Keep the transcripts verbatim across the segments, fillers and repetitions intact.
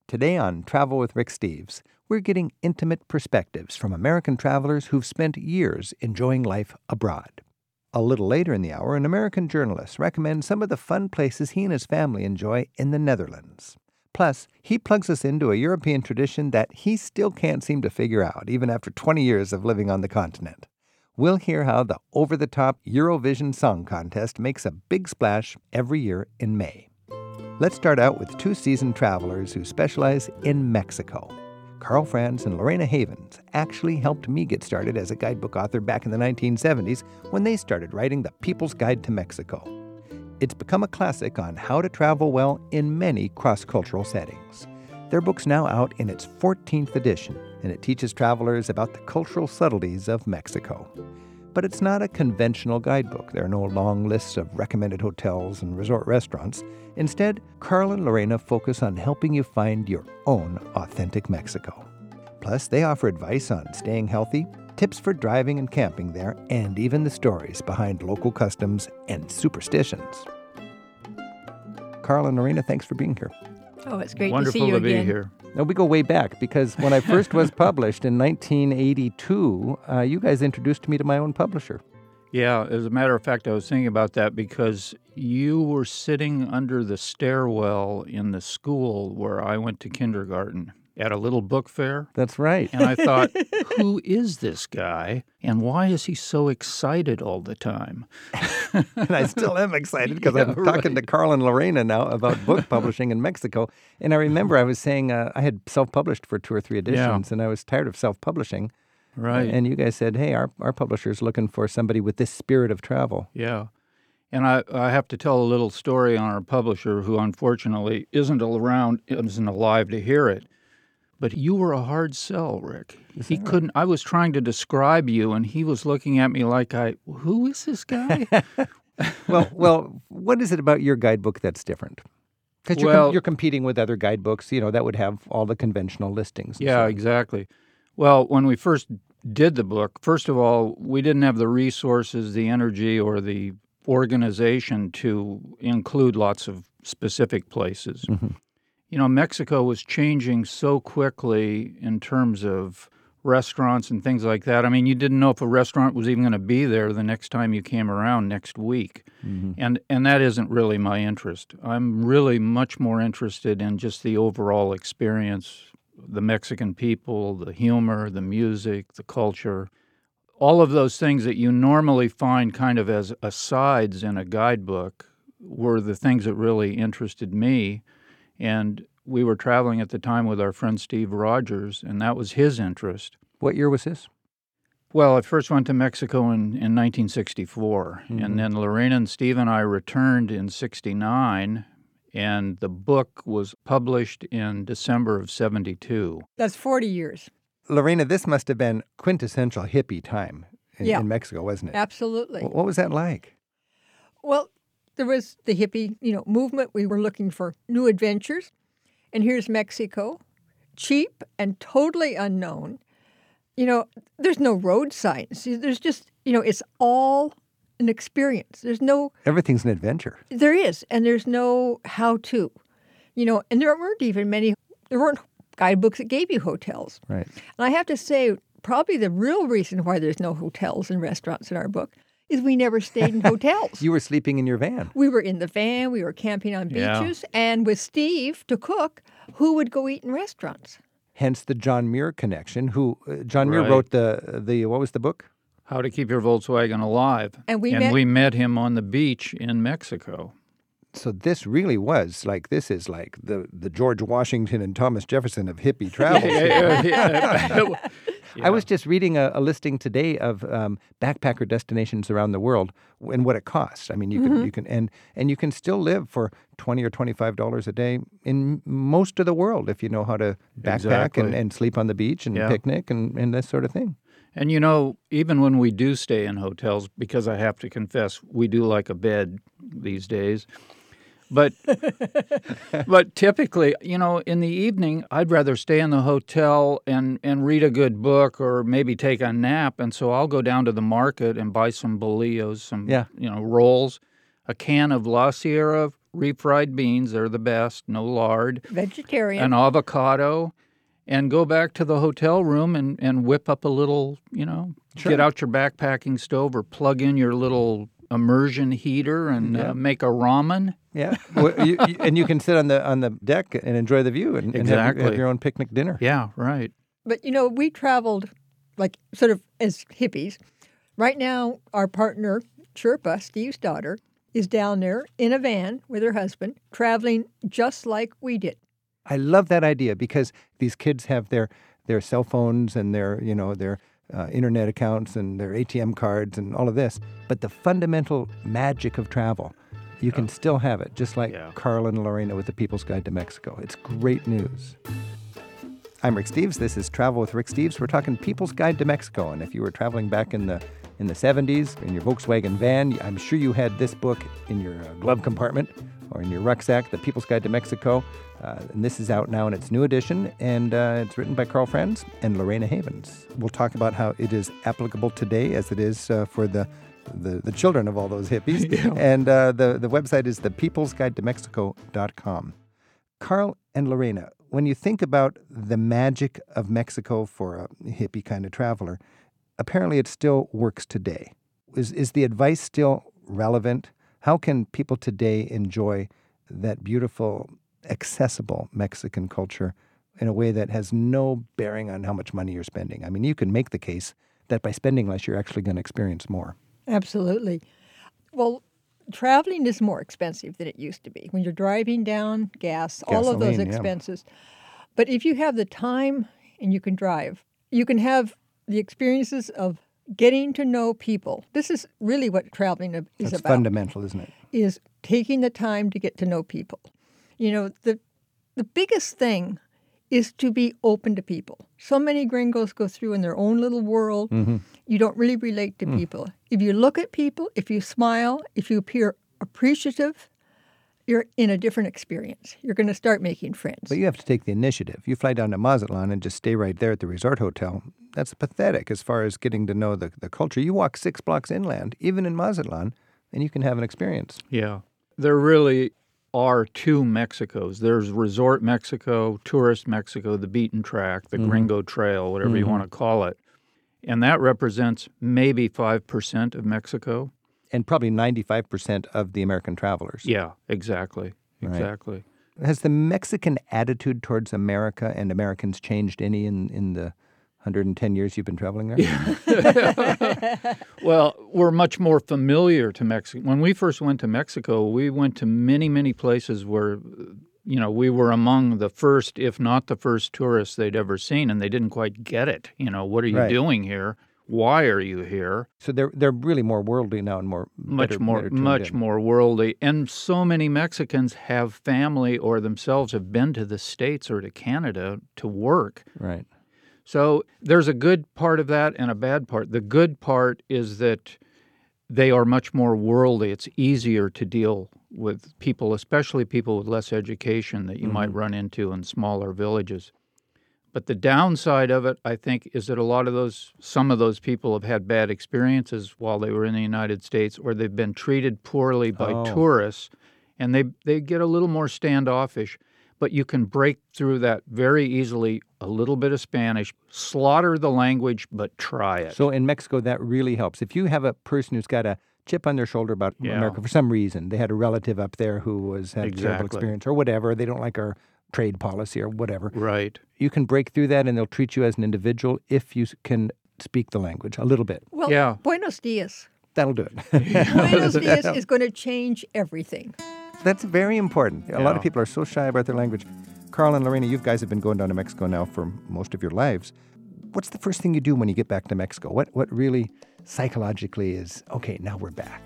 Today on Travel with Rick Steves, we're getting intimate perspectives from American travelers who've spent years enjoying life abroad. A little later in the hour, an American journalist recommends some of the fun places he and his family enjoy in the Netherlands. Plus, he plugs us into a European tradition that he still can't seem to figure out, even after twenty years of living on the continent. We'll hear how the over-the-top Eurovision Song Contest makes a big splash every year in May. Let's start out with two seasoned travelers who specialize in Mexico. Carl Franz and Lorena Havens actually helped me get started as a guidebook author back in the nineteen seventies when they started writing The People's Guide to Mexico. It's become a classic on how to travel well in many cross-cultural settings. Their book's now out in its fourteenth edition, and it teaches travelers about the cultural subtleties of Mexico. But it's not a conventional guidebook. There are no long lists of recommended hotels and resort restaurants. Instead, Carl and Lorena focus on helping you find your own authentic Mexico. Plus, they offer advice on staying healthy, tips for driving and camping there, and even the stories behind local customs and superstitions. Carl and Lorena, thanks for being here. Oh, it's great Wonderful to see you to be again. here. Now, we go way back because when I first was published in nineteen eighty-two, uh, you guys introduced me to my own publisher. Yeah, as a matter of fact, I was thinking about that because you were sitting under the stairwell in the school where I went to kindergarten at a little book fair. That's right. And I thought, who is this guy? And why is he so excited all the time? And I still am excited because Yeah, I'm talking right. to Carl and Lorena now about book publishing in Mexico. And I remember I was saying uh, I had self-published for two or three editions, and I was tired of self-publishing. Right. And you guys said, hey, our, our publisher's looking for somebody with this spirit of travel. Yeah. And I, I have to tell a little story on our publisher who unfortunately isn't around, isn't alive to hear it. But you were a hard sell, Rick. Is He that right? couldn't, I was trying to describe you, and he was looking at me like, I, who is this guy? well, well, what is it about your guidebook that's different? Because you're, com- Well- you're competing with other guidebooks, you know, that would have all the conventional listings. and so Yeah, on. exactly. Well, when we first did the book, first of all, we didn't have the resources, the energy, or the organization to include lots of specific places. Mhm. You know, Mexico was changing so quickly in terms of restaurants and things like that. I mean, you didn't know if a restaurant was even going to be there the next time you came around next week. Mhm. And and that isn't really my interest. I'm really much more interested in just the overall experience, the Mexican people, the humor, the music, the culture, all of those things that you normally find kind of as asides in a guidebook were the things that really interested me. And we were traveling at the time with our friend Steve Rogers, and that was his interest. What year was this? Well, I first went to Mexico in, in nineteen sixty-four, Mhm. and then Lorena and Steve and I returned in sixty-nine, and the book was published in December of seventy-two. That's forty years. Lorena, this must have been quintessential hippie time in, Yeah. in Mexico, wasn't it? Absolutely. Wh- What was that like? Well, there was the hippie, you know, movement. We were looking for new adventures. And here's Mexico, cheap and totally unknown. You know, there's no road signs. There's just, you know, it's all an experience. There's no, Everything's an adventure. there is, and there's no how-to. You know, and there weren't even many, there weren't guidebooks that gave you hotels. Right. And I have to say, probably the real reason why there's no hotels and restaurants in our book is we never stayed in hotels. You were sleeping in your van. We were in the van, we were camping on Yeah. beaches, and with Steve to cook, who would go eat in restaurants? Hence the John Muir connection. Who uh, John Muir Right. wrote the the what was the book? How to Keep Your Volkswagen Alive. And we and met- we met him on the beach in Mexico. So this really was like this is like the the George Washington and Thomas Jefferson of hippie travel. I was just reading a, a listing today of um, backpacker destinations around the world and what it costs. I mean, you can you can and and you can still live for twenty or twenty five dollars a day in most of the world if you know how to backpack Exactly. and, and sleep on the beach and Yeah. picnic and, and this sort of thing. And you know, even when we do stay in hotels, because I have to confess, we do like a bed these days. But but typically, you know, in the evening, I'd rather stay in the hotel and, and read a good book or maybe take a nap. And so I'll go down to the market and buy some bolillos, some Yeah. you know rolls, a can of La Sierra refried beans. They're the best, no lard. Vegetarian. An avocado. And go back to the hotel room and, and whip up a little, you know, Sure. get out your backpacking stove or plug in your little immersion heater and Yeah. uh, make a ramen. Yeah, well, you, you, and you can sit on the on the deck and enjoy the view and, and have, your, have Exactly. your own picnic dinner. Yeah, right. But, you know, we traveled like sort of as hippies. Right now, our partner, Sherpa, Steve's daughter, is down there in a van with her husband, traveling just like we did. I love that idea because these kids have their their cell phones and their you know their uh, internet accounts and their A T M cards and all of this, but the fundamental magic of travel, you can still have it, just like Yeah. Carl and Lorena with the People's Guide to Mexico. It's great news. I'm Rick Steves. This is Travel with Rick Steves. We're talking People's Guide to Mexico, and if you were traveling back in the in the seventies in your Volkswagen van, I'm sure you had this book in your uh, glove compartment or in your rucksack, The People's Guide to Mexico. Uh, and this is out now in its new edition, and uh, it's written by Carl Franz and Lorena Havens. We'll talk about how it is applicable today as it is uh, for the, the the children of all those hippies. Yeah. And uh, the, the website is the peoples guide to mexico dot com. Carl and Lorena, when you think about the magic of Mexico for a hippie kind of traveler, apparently it still works today. Is is the advice still relevant? How can people today enjoy that beautiful, accessible Mexican culture in a way that has no bearing on how much money you're spending? I mean, you can make the case that by spending less, you're actually going to experience more. Absolutely. Well, traveling is more expensive than it used to be. When you're driving down, gas, all of those Gasoline, yeah. expenses. But if you have the time and you can drive, you can have the experiences of getting to know people. This is really what traveling is That's about. fundamental, isn't it? Is taking the time to get to know people. You know, the the biggest thing is to be open to people. So many gringos go through in their own little world. Mm-hmm. You don't really relate to Mm. people. If you look at people, if you smile, if you appear appreciative, you're in a different experience. You're going to start making friends. But you have to take the initiative. You fly down to Mazatlan and just stay right there at the resort hotel. That's pathetic as far as getting to know the, the culture. You walk six blocks inland, even in Mazatlan, and you can have an experience. Yeah. There really are two Mexicos. There's Resort Mexico, Tourist Mexico, the beaten track, the Mhm. Gringo Trail, whatever you Mhm. want to call it. And that represents maybe five percent of Mexico. And probably ninety-five percent of the American travelers. Yeah, exactly. Right. Exactly. Has the Mexican attitude towards America and Americans changed any in, in the one hundred ten years you've been traveling there? Well, we're much more familiar to Mexico. When we first went to Mexico, we went to many, many places where, you know, we were among the first, if not the first tourists they'd ever seen, and they didn't quite get it. You know, what are you Right. doing here? Why are you here? So they're they're really more worldly now and more Much better- more, better tuned much in. more worldly. And so many Mexicans have family or themselves have been to the States or to Canada to work. Right. So there's a good part of that and a bad part. The good part is that they are much more worldly. It's easier to deal with people, especially people with less education that you might run into in smaller villages. But the downside of it, I think, is that a lot of those, some of those people have had bad experiences while they were in the United States, or they've been treated poorly by Oh. tourists, and they they get a little more standoffish. But you can break through that very easily. A little bit of Spanish, slaughter the language, but try it. So in Mexico, that really helps. If you have a person who's got a chip on their shoulder about Yeah. America for some reason, they had a relative up there who was had a terrible Exactly. experience or whatever, they don't like our trade policy or whatever, Right. you can break through that and they'll treat you as an individual if you s- can speak the language a little bit. Well, Yeah. Buenos dias. That'll do it. Buenos dias is going to change everything. That's very important. A lot Yeah. of people are so shy about their language. Carl and Lorena, you guys have been going down to Mexico now for most of your lives. What's the first thing you do when you get back to Mexico? What what really psychologically is, okay, now we're back?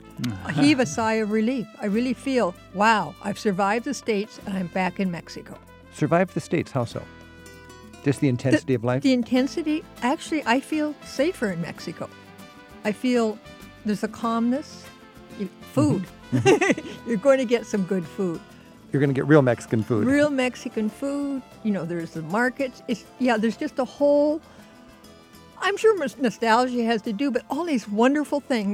I heave a sigh of relief. I really feel, wow, I've survived the States and I'm back in Mexico. Survive the States, how so? Just the intensity of life? The intensity, actually, I feel safer in Mexico. I feel there's a calmness. You- Food. You're going to get some good food. You're going to get real Mexican food. Real Mexican food. You know, there's the markets. It's yeah, there's just a whole, I'm sure mus- nostalgia has to do, but all these wonderful things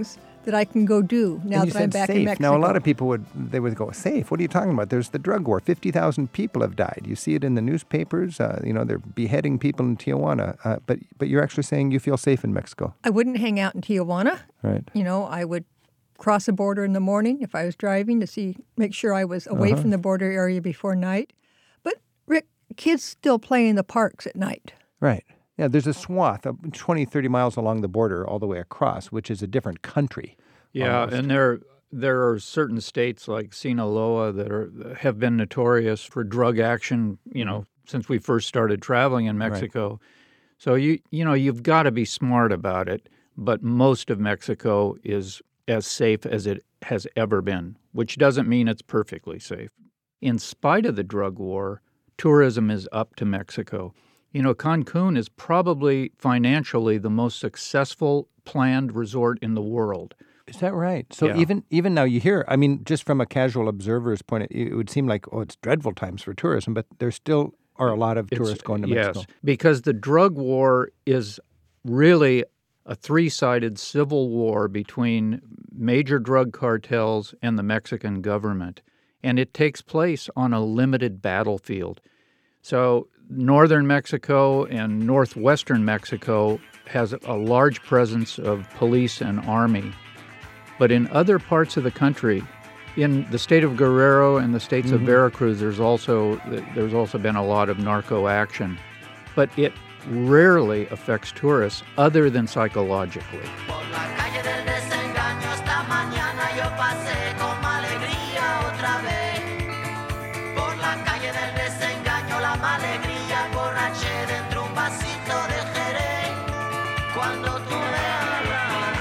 that I can go do now and you that I'm said back safe. in Mexico. Now, a lot of people would they would go, safe? What are you talking about? There's the drug war. fifty thousand people have died. You see it in the newspapers. Uh, you know, they're beheading people in Tijuana. Uh, but but you're actually saying you feel safe in Mexico. I wouldn't hang out in Tijuana. Right. You know, I would cross the border in the morning if I was driving to see, make sure I was away Uh-huh. from the border area before night. But, Rick, kids still play in the parks at night. Right. Yeah, there's a swath of twenty, thirty miles along the border all the way across, which is a different country. Yeah, almost. and there there are certain states like Sinaloa that are have been notorious for drug action, you know, since we first started traveling in Mexico. So you you know, you've got to be smart about it, but most of Mexico is as safe as it has ever been, which doesn't mean it's perfectly safe. In spite of the drug war, tourism is up to Mexico. You know, Cancun is probably financially the most successful planned resort in the world. Is that right? So Yeah. even even now you hear, I mean, just from a casual observer's point of view, it would seem like, oh, it's dreadful times for tourism, but there still are a lot of It's- tourists going to yes, Mexico. because the drug war is really a three-sided civil war between major drug cartels and the Mexican government, and it takes place on a limited battlefield. So northern Mexico and northwestern Mexico has a large presence of police and army. But in other parts of the country, in the state of Guerrero and the states Mm-hmm. of Veracruz, there's also there's also been a lot of narco action. But it rarely affects tourists other than psychologically. Por la calle del desengaño esta mañana yo pasé con alegría otra vez. Por la calle del desengaño la alegría borraché dentro un vasito de Jerez. Cuando tú me hablas,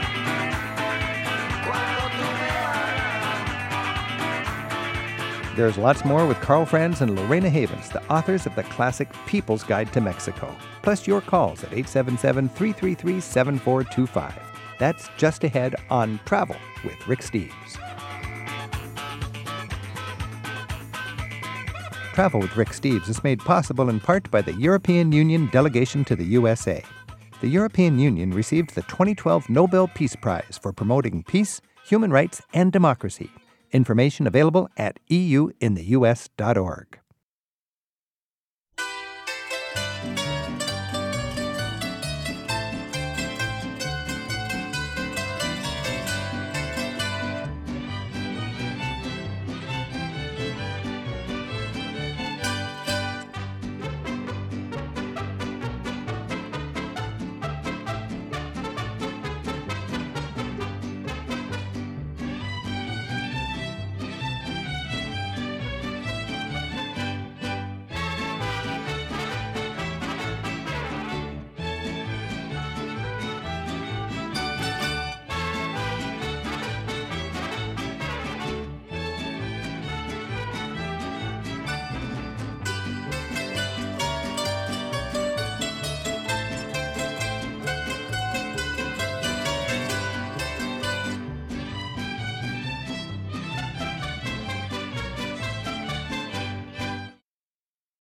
cuando tú me hablas. There's lots more with Carl Franz and Lorena Havens, the authors of the classic People's Guide to Mexico. Plus your calls at eight seven seven, three three three, seven four two five. That's just ahead on Travel with Rick Steves. Travel with Rick Steves is made possible in part by the European Union delegation to the U S A. The European Union received the twenty twelve Nobel Peace Prize for promoting peace, human rights, and democracy. Information available at e u in the u s dot org.